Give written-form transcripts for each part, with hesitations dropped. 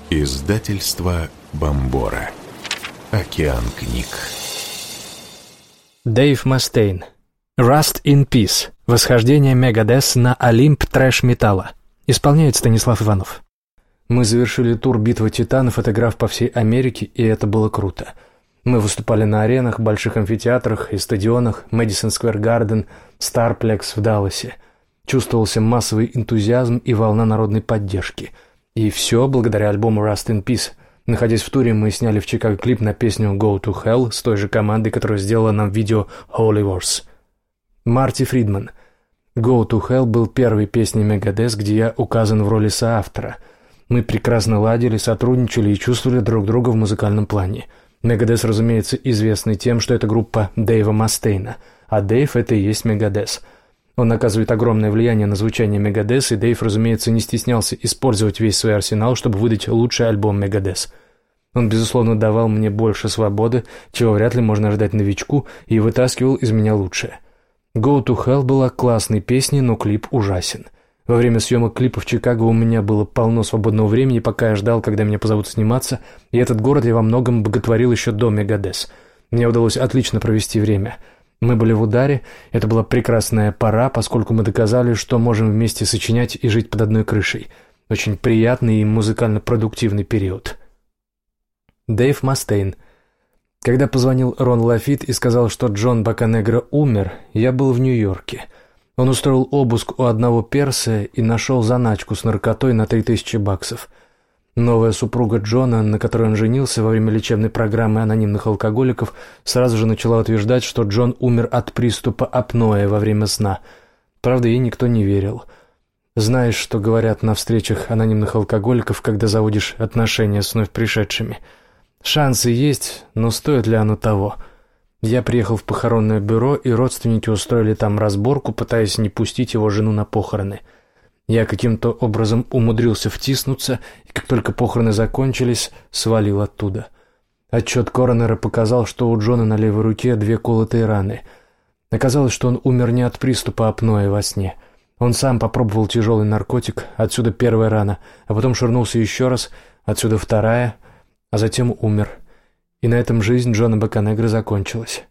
Издательство Бомбора. Океан книг. Дэйв Мастейн. Rust in Peace. Восхождение Мегадес на Олимп трэш-металла. Исполняет Станислав Иванов. Мы завершили тур «Битва титанов», отыграв по всей Америке, и это было круто. Мы выступали на аренах, больших амфитеатрах и стадионах, Мэдисон Сквер Гарден, Старплекс в Далласе. Чувствовался массовый энтузиазм и волна народной поддержки. И все благодаря альбому Rust in Peace. Находясь в туре, мы сняли в Чикаго клип на песню «Go to Hell» с той же командой, которая сделала нам видео «Holy Wars». Марти Фридман. «Go to Hell» был первой песней Megadeth, где я указан в роли соавтора. Мы прекрасно ладили, сотрудничали и чувствовали друг друга в музыкальном плане. Megadeth, разумеется, известный тем, что это группа Дэйва Мастейна, а Дэйв — это и есть Megadeth. Он оказывает огромное влияние на звучание Megadeth, и Дэйв, разумеется, не стеснялся использовать весь свой арсенал, чтобы выдать лучший альбом Megadeth. Он, безусловно, давал мне больше свободы, чего вряд ли можно ожидать новичку, и вытаскивал из меня лучшее. «Go to Hell» была классной песней, но клип ужасен. Во время съемок клипа в Чикаго у меня было полно свободного времени, пока я ждал, когда меня позовут сниматься, и этот город я во многом боготворил еще до Megadeth. Мне удалось отлично провести время. Мы были в ударе, это была прекрасная пора, поскольку мы доказали, что можем вместе сочинять и жить под одной крышей. Очень приятный и музыкально продуктивный период. Дэйв Мастейн. Когда позвонил Рон Лафит и сказал, что Джон Боканегро умер, я был в Нью-Йорке. Он устроил обыск у одного перса и нашел заначку с наркотой на $3000. Новая супруга Джона, на которой он женился во время лечебной программы анонимных алкоголиков, сразу же начала утверждать, что Джон умер от приступа апноэ во время сна. Правда, ей никто не верил. Знаешь, что говорят на встречах анонимных алкоголиков, когда заводишь отношения с вновь пришедшими? Шансы есть, но стоит ли оно того? Я приехал в похоронное бюро, и родственники устроили там разборку, пытаясь не пустить его жену на похороны. Я каким-то образом умудрился втиснуться, и как только похороны закончились, свалил оттуда. Отчет коронера показал, что у Джона на левой руке 2 колотые раны. Оказалось, что он умер не от приступа апноэ во сне. Он сам попробовал тяжелый наркотик, отсюда 1-я рана, а потом швырнулся еще раз, отсюда 2-я, а затем умер. И на этом жизнь Джона Боканегро закончилась.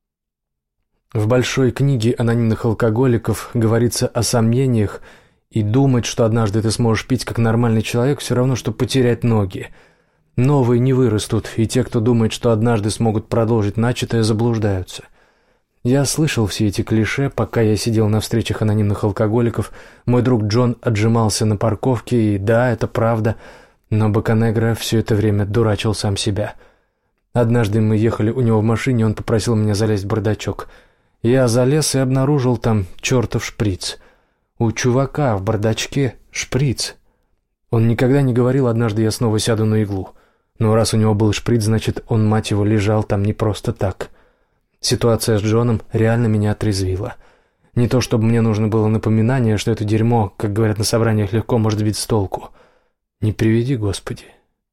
В большой книге анонимных алкоголиков говорится о сомнениях, и думать, что однажды ты сможешь пить как нормальный человек, все равно, что потерять ноги. Новые не вырастут, и те, кто думает, что однажды смогут продолжить начатое, заблуждаются. Я слышал все эти клише, пока я сидел на встречах анонимных алкоголиков. Мой друг Джон отжимался на парковке, и да, это правда, но Боканегро все это время дурачил сам себя. Однажды мы ехали у него в машине, он попросил меня залезть в бардачок. Я залез и обнаружил там чертов шприц. У чувака в бардачке шприц. Он никогда не говорил: однажды я снова сяду на иглу. Но раз у него был шприц, значит, он, мать его, лежал там не просто так. Ситуация с Джоном реально меня отрезвила. Не то чтобы мне нужно было напоминание, что это дерьмо, как говорят на собраниях, легко может сбить с толку. Не приведи, Господи.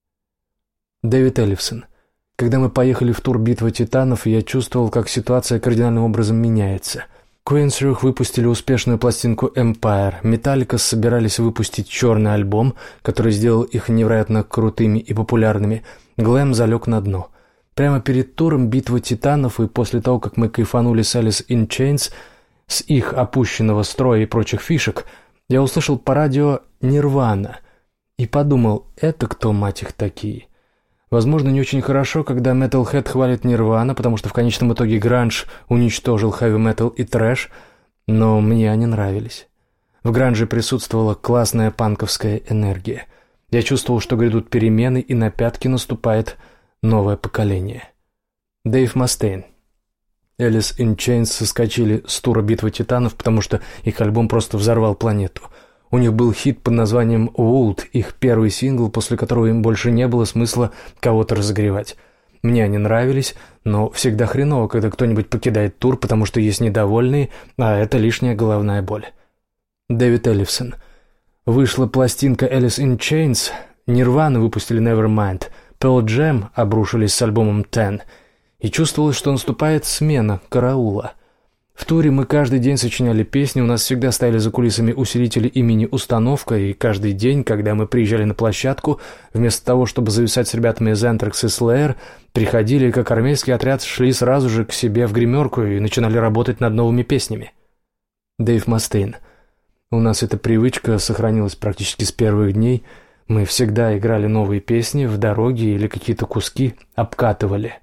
Дэвид Эллифсон. Когда мы поехали в тур «Битва титанов», я чувствовал, как ситуация кардинальным образом меняется. Queensrÿche выпустили успешную пластинку Empire, Metallica собирались выпустить черный альбом, который сделал их невероятно крутыми и популярными, глэм залег на дно. Прямо перед туром «Битвы титанов» и после того, как мы кайфанули с Alice in Chains, с их опущенного строя и прочих фишек, я услышал по радио «Нирвана» и подумал: это кто, мать их, такие? Возможно, не очень хорошо, когда Metalhead хвалит Нирвана, потому что в конечном итоге гранж уничтожил хэви-метал и трэш, но мне они нравились. В гранже присутствовала классная панковская энергия. Я чувствовал, что грядут перемены, и на пятки наступает новое поколение. Дэйв Мастейн. Alice in Chains соскочили с тура «Битвы титанов», потому что их альбом просто взорвал планету. У них был хит под названием «Would», их первый сингл, после которого им больше не было смысла кого-то разогревать. Мне они нравились, но всегда хреново, когда кто-нибудь покидает тур, потому что есть недовольные, а это лишняя головная боль. Дэвид Эллифсон. Вышла пластинка «Alice in Chains», Nirvana выпустили «Nevermind», Pearl Jam обрушились с альбомом «Ten», и чувствовалось, что наступает смена караула. В туре мы каждый день сочиняли песни, у нас всегда стояли за кулисами усилители и мини-установка, и каждый день, когда мы приезжали на площадку, вместо того, чтобы зависать с ребятами из Anthrax и Slayer, приходили, как армейский отряд, шли сразу же к себе в гримерку и начинали работать над новыми песнями. Дэйв Мастейн. У нас эта привычка сохранилась практически с первых дней. Мы всегда играли новые песни в дороге или какие-то куски обкатывали.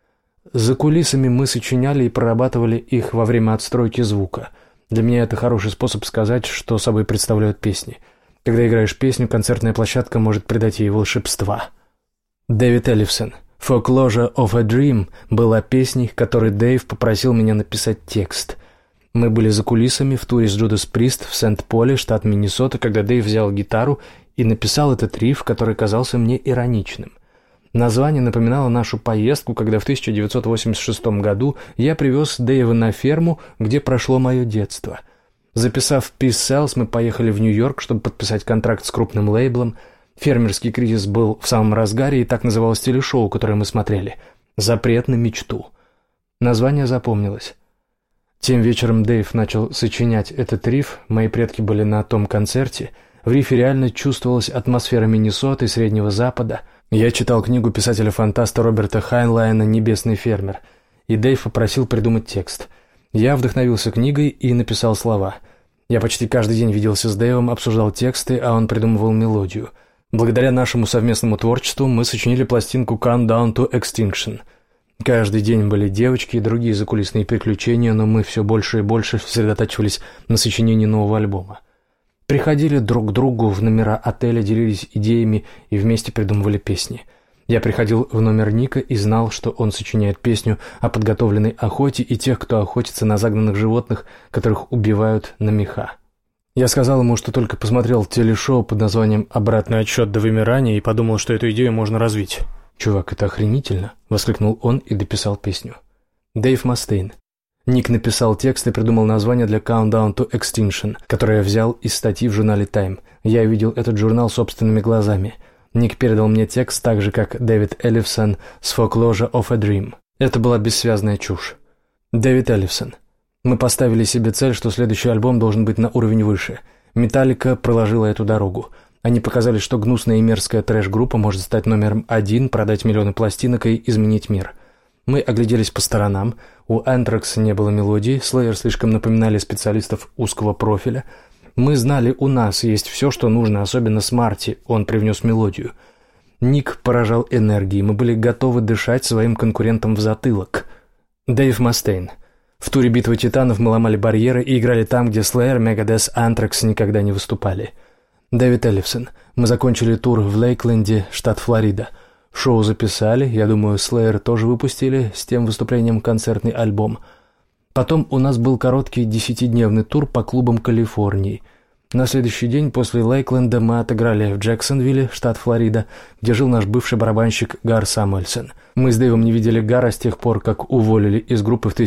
За кулисами мы сочиняли и прорабатывали их во время отстройки звука. Для меня это хороший способ сказать, что собой представляют песни. Когда играешь песню, концертная площадка может придать ей волшебства. Дэвид Эллифсон. «Folklore of a Dream» была песней, которой Дэйв попросил меня написать текст. Мы были за кулисами в туре с Judas Priest в Сент-Поле, штат Миннесота, когда Дэйв взял гитару и написал этот рифф, который казался мне ироничным. Название напоминало нашу поездку, когда в 1986 году я привез Дэйва на ферму, где прошло мое детство. Записав «Peace Sells», мы поехали в Нью-Йорк, чтобы подписать контракт с крупным лейблом. Фермерский кризис был в самом разгаре, и так называлось телешоу, которое мы смотрели. «Запрет на мечту». Название запомнилось. Тем вечером Дэйв начал сочинять этот рифф, мои предки были на том концерте. В риффе реально чувствовалась атмосфера Миннесоты и Среднего Запада. Я читал книгу писателя-фантаста Роберта Хайнлайна «Небесный фермер», и Дэйв попросил придумать текст. Я вдохновился книгой и написал слова. Я почти каждый день виделся с Дэйвом, обсуждал тексты, а он придумывал мелодию. Благодаря нашему совместному творчеству мы сочинили пластинку «Countdown to Extinction». Каждый день были девочки и другие закулисные приключения, но мы все больше и больше сосредотачивались на сочинении нового альбома. Приходили друг к другу в номера отеля, делились идеями и вместе придумывали песни. Я приходил в номер Ника и знал, что он сочиняет песню о подготовленной охоте и тех, кто охотится на загнанных животных, которых убивают на меха. Я сказал ему, что только посмотрел телешоу под названием «Обратный отсчет до вымирания» и подумал, что эту идею можно развить. «Чувак, это охренительно!» — воскликнул он и дописал песню. Дэйв Мастейн. Ник написал текст и придумал название для «Countdown to Extinction», которое я взял из статьи в журнале Time. Я видел этот журнал собственными глазами. Ник передал мне текст так же, как Дэвид Эллифсон с «Folklore of a Dream». Это была бессвязная чушь. Дэвид Эллифсон. Мы поставили себе цель, что следующий альбом должен быть на уровень выше. Металлика проложила эту дорогу. Они показали, что гнусная и мерзкая трэш-группа может стать номером 1, продать миллионы пластинок и изменить мир. Мы огляделись по сторонам. У Anthrax не было мелодии, Slayer слишком напоминали специалистов узкого профиля. Мы знали, у нас есть все, что нужно, особенно с Марти, он привнес мелодию. Ник поражал энергией, мы были готовы дышать своим конкурентам в затылок. Дэйв Мастейн. В туре «Битвы титанов» мы ломали барьеры и играли там, где Slayer, Megadeth, Anthrax никогда не выступали. Дэвид Эллифсон. Мы закончили тур в Лейкленде, штат Флорида. Шоу записали, я думаю, Slayer тоже выпустили с тем выступлением концертный альбом. Потом у нас был короткий 10-дневный тур по клубам Калифорнии. На следующий день после Лейкленда мы отыграли в Джексонвилле, штат Флорида, где жил наш бывший барабанщик Гар Самуэльсон. Мы с Дэйвом не видели Гара с тех пор, как уволили из группы в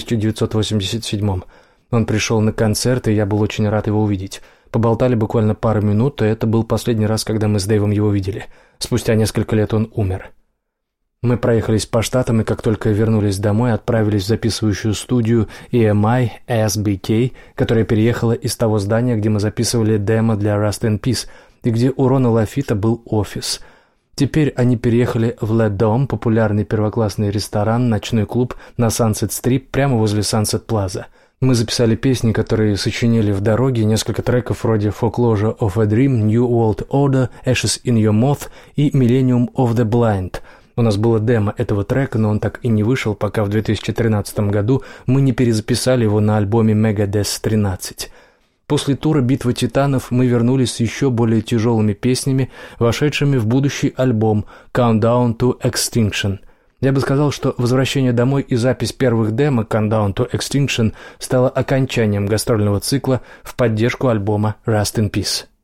1987-м. Он пришел на концерт, и я был очень рад его увидеть. Поболтали буквально пару минут, и это был последний раз, когда мы с Дэйвом его видели. Спустя несколько лет он умер. Мы проехались по штатам, и как только вернулись домой, отправились в записывающую студию EMI SBK, которая переехала из того здания, где мы записывали демо для Rust in Peace, и где у Рона Лафита был офис. Теперь они переехали в Le Dome, популярный первоклассный ресторан, ночной клуб на Sunset-Strip, прямо возле Sunset Plaza. Мы записали песни, которые сочинили в дороге, несколько треков вроде «Folklore of a Dream», «New World Order», «Ashes in Your Mouth» и «Millennium of the Blind». У нас было демо этого трека, но он так и не вышел, пока в 2013 году мы не перезаписали его на альбоме Megadeth 13. После тура «Битва титанов» мы вернулись с еще более тяжелыми песнями, вошедшими в будущий альбом «Countdown to Extinction». Я бы сказал, что возвращение домой и запись первых демо «Countdown to Extinction» стало окончанием гастрольного цикла в поддержку альбома «Rust in Peace».